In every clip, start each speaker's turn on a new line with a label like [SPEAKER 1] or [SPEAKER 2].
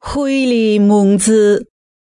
[SPEAKER 1] 腓利门字，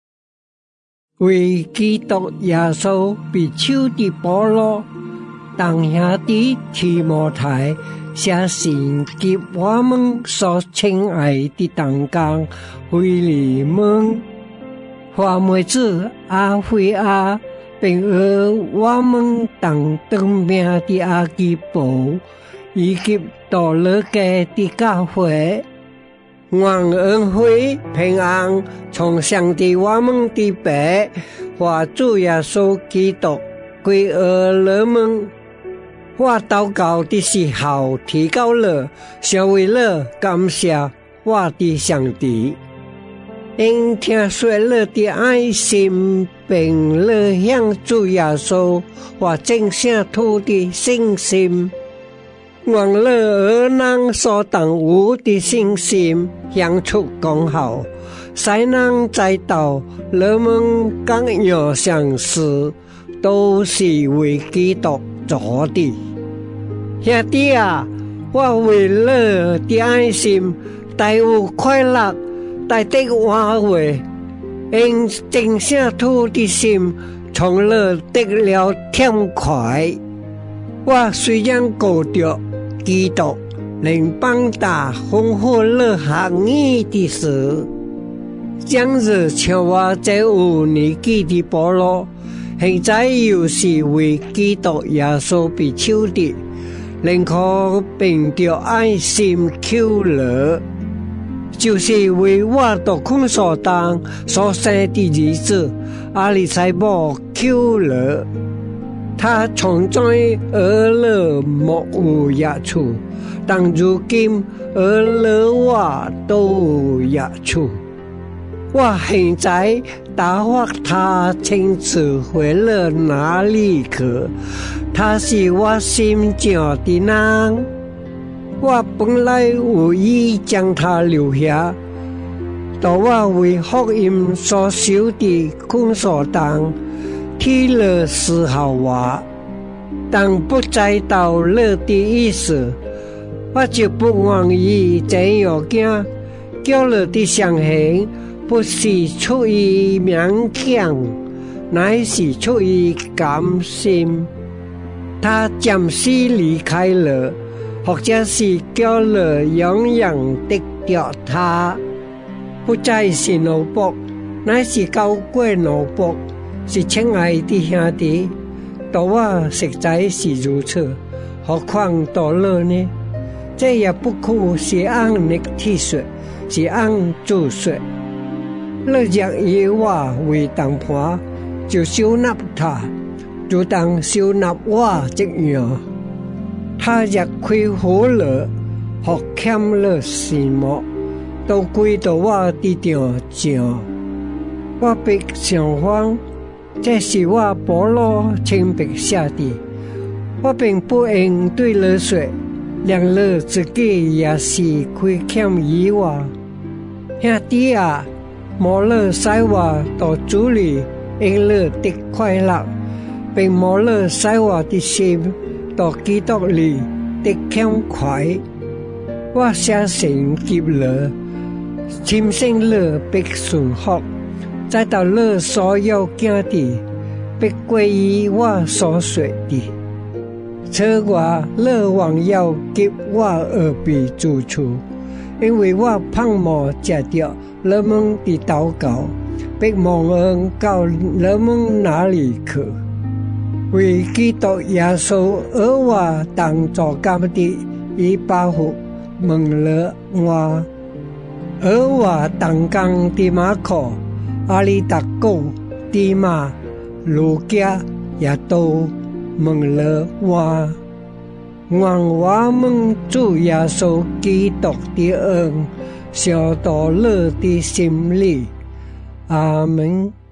[SPEAKER 2] 为基督耶稣被囚的保罗，当下的提摩太，写信给我们所亲爱的同工腓利门，华妹子阿菲亚，并和我们当等命的阿基布，以及多勒街的教会。愿恩惠平安从上帝我们的爸和主耶稣基督归儿女们。我祷告的时候提高了，是为了感谢我的上帝，因听说了的爱心，并了向主耶稣和正圣徒的信心。愿了儿人所当有的信心向出功效，使人知道人们各样相事都是为基督做的。兄弟啊，我为了的爱心带有快乐，带得安慰，因正圣徒的心从了得了甜快。我虽然过着基督能帮大丰富了行业的事，将日像我这有年纪的保罗，现在又是为基督耶稣被囚的，能可凭着爱心求乐，就是为我读空所当所生的儿子阿里塞伯求乐。他从在儿女没有益处，但如今儿女我都有益处。我现在打发他亲自回了哪里去？他是我心上的人。我本来有意将他留下，但我为福音所受的苦所当提了思考话，但不知道了的意思，我就不愿意这样行。叫了的相行，不是出于勉强，乃是出于甘心。他暂时离开了，或者是叫了永远得掉他，不再是奴仆，乃是高贵奴仆。是亲爱的兄弟，对我实在是如此，何况多了呢？这也不过是按你体说，是按主说。若若以我为当盘，就收纳他，就当收纳我这样。他若亏负了，或欠了什么，都归到我的头上。我必想法。这是我保罗亲笔写的，我并不应对了说，连了自己也是亏欠于我。兄弟啊，莫了使我到主里因了的快乐，并莫了使我的心到基督里的轻快。我写信给了，亲身了必顺服。再到了所有行的，必归于我所说的。此外，乐王要给我而被主处，因为我盼望接到人们的祷告，必蒙恩到人们那里去。为基督耶稣而我当作甘的，以保护蒙了我，而我当刚的马可。阿里达哥、迪马、卢加也都蒙了我，愿我们主耶稣基督的恩，小到乐的心里。阿门。